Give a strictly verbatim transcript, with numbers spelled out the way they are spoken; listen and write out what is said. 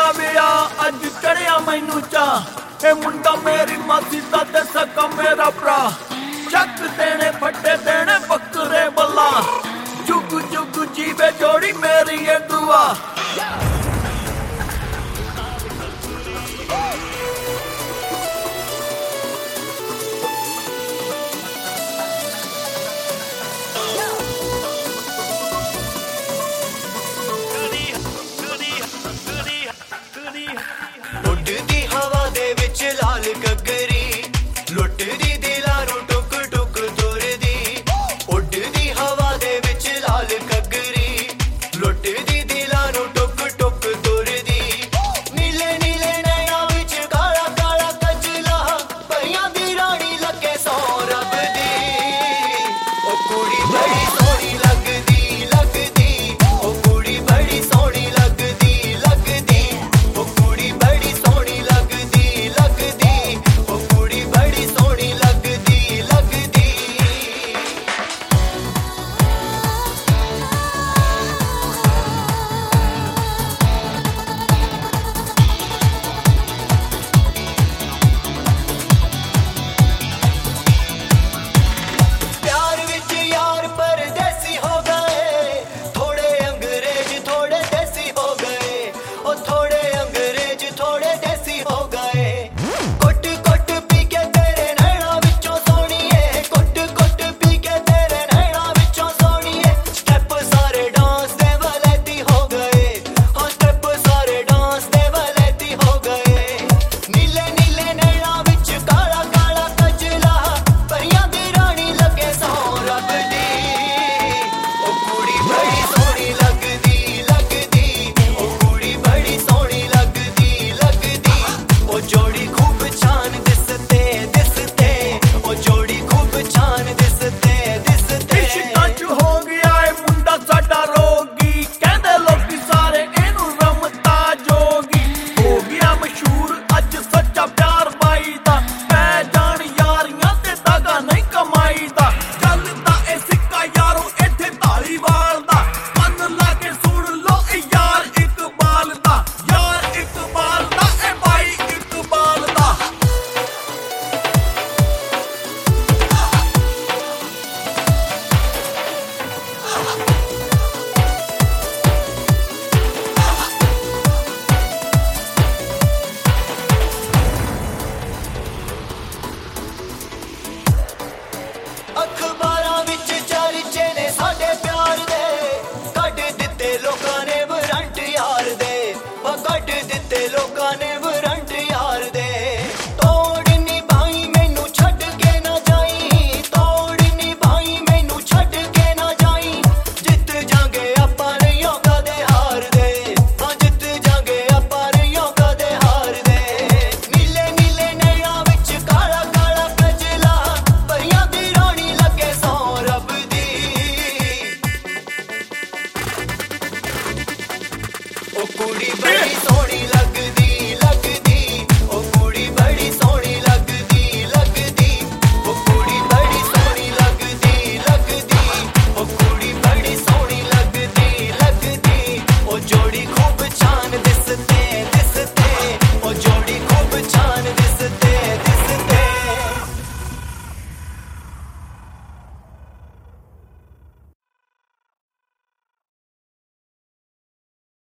ਦਾ ਵਿਆਹ ਅੱਜ ਚੜਿਆ ਮੈਨੂੰ ਚਾਹ। ਇਹ ਮੁੰਡਾ ਮੇਰੀ ਮਾਸੀ ਦਾ ਤੇ ਸਕਾ ਮੇਰਾ ਭਰਾ। ਚੱਕ ਦੇਣੇ ਫੱਟੇ ਦੇਣੇ ਬੱਕਰੇ ਬੱਲਾ। ਚੁੱਕ ਚੁੱਕ ਜੀਵੇ ਜੋੜੀ ਮੇਰੀ ਇਹ ਦੁਆ। ਉੱਡਦੀ ਹਵਾ ਦੇ ਵਿੱਚ ਲਾਲ ਘੱਗਰੀ ਲੁੱਟਦੀ ਦਿਲਾਂ ਨੂੰ ਟੁਕ ਟੁਕ ਤੁਰਦੀ। ਉੱਡਦੀ ਹਵਾ ਦੇ ਵਿੱਚ ਲਾਲ ਘੱਗਰੀ ਲੁੱਟਦੀ ਦਿਲਾਂ ਨੂੰ ਟੁਕ ਟੁਕ ਤੁਰਦੀ। ਨੀਲੇ ਨੀਲੇ ਨੈਣਾਂ ਵਿੱਚ ਕਾਲਾ ਕਾਲਾ ਕਜਲਾ ਪਰੀਆਂ ਦੀ ਰਾਣੀ ਲੱਗੇ ਸੌ ਰੱਬ ਦੀ। ਉਹ ਕੁੜੀ ਬੜੀ ਸੋਹਣੀ ਲੱਗਦੀ ਲੱਗਦੀ। ਉਹ ਕੁੜੀ ਬੜੀ ਸੋਹਣੀ ਲੱਗਦੀ ਲੱਗਦੀ। ਉਹ ਕੁੜੀ ਬੜੀ ਸੋਹਣੀ ਲੱਗਦੀ ਲੱਗਦੀ। ਉਹ ਕੁੜੀ ਬੜੀ ਸੋਹਣੀ ਲੱਗਦੀ ਲੱਗਦੀ। प्यार विच यार परदेसी हो गए। थोड़े अंग्रेज थोड़े देसी हो गए। ओ थोड़े अंग्रेज थोड़े देसी हो गए। कुट कुट पी के तेरे नैना विचों सोहणीए। कुट कुट पी के तेरे नैना विचों सोहणीए। स्टेप सारे डांस दे वलैती हो गए। हाँ स्टेप सारे डांस दे वलैती हो गए। नीले नीले नैना विच काला काला कजला परियां दी रानी लगे सौ रब दी। ओ कुड़ी बड़ी सोहनी लगदी लगदी। ओ कुड़ी बड़ी सोहनी लगदी लगदी। ओ जोड़ी खूब छान दिसते दिसते। ओ जोड़ी खूब छान दिसते दिसते। ਇਸ਼ਕਾਂ 'ਚ ਹੋ ਗਿਆ ਏ ਮੁੰਡਾ ਸਾਡਾ ਰੋਗੀ। ਕਹਿੰਦੇ ਲੋਕੀ ਸਾਰੇ ਇਹਨੂੰ ਰਮਤਾ ਜੋਗੀ। ਹੋ ਗਿਆ ਮਸ਼ਹੂਰ ਅੱਜ ਸੱਚਾ ਪਿਆਰ ਬਾਈ ਦਾ। ਪੈ ਜਾਣ ਯਾਰੀਆਂ ਤੇ ਦਾਗਾ ਨਹੀਂ ਕਮਾਈ ਦਾ। ਚੱਲਦਾ ਇਹ ਸਿੱਕਾ ਯਾਰੋ ਇੱਥੇ ਧਾਲੀਵਾਲ ਦਾ। ਕੰਨ ਲਾ ਕੇ ਸੁਣ ਲੋ ਇਹ ਯਾਰ ਇਕਬਾਲ ਦਾ। ਯਾਰ ਇਕਬਾਲ ਦਾ ਇਹ ਬਾਈ ਇਕਬਾਲ ਦਾ। ਅਖਬਾਰਾਂ ਵਿੱਚ ਚਰਚੇ ਨੇ ਸਾਡੇ ਪਿਆਰ ਦੇ। ਕੱਢ ਦਿੱਤੇ ਲੋਕਾਂ ਨੇ ਵਾਰੰਟ ਯਾਰ ਦੇ। ਉਹ ਕੱਢ ਦਿੱਤੇ ਲੋਕਾਂ ਨੇ ਵਾਰੰਟ ਯਾਰ ਦੇ। ਤੋੜ ਨਿਭਾਈ ਮੈਨੂੰ ਛੱਡ ਕੇ ਨਾ ਜਾਈ। ਤੋੜ ਨਿਭਾਈ ਮੈਨੂੰ ਛੱਡ ਕੇ ਨਾ ਜਾਈ। ਜਿੱਤ ਜਾਂਗੇ ਆਪਾਂ ਨਹੀਂ ਕਦੇ ਹਾਰਦੇ। ਹਾਂ ਜਿੱਤ ਜਾਂਗੇ ਆਪਾਂ ਨਹੀਂ ਕਦੇ ਹਾਰਦੇ। ਨੀਲੇ ਨੀਲੇ ਨੈਣਾਂ ਵਿੱਚ ਕਾਲਾ ਕਾਲਾ ਕਜਲਾ ਪਰੀਆਂ ਦੀ ਰਾਣੀ ਲੱਗੇ ਸੌ ਰੱਬ ਦੀ। ਉਹ ਕੁੜੀ ਬੜੀ ਸੋਹਣੀ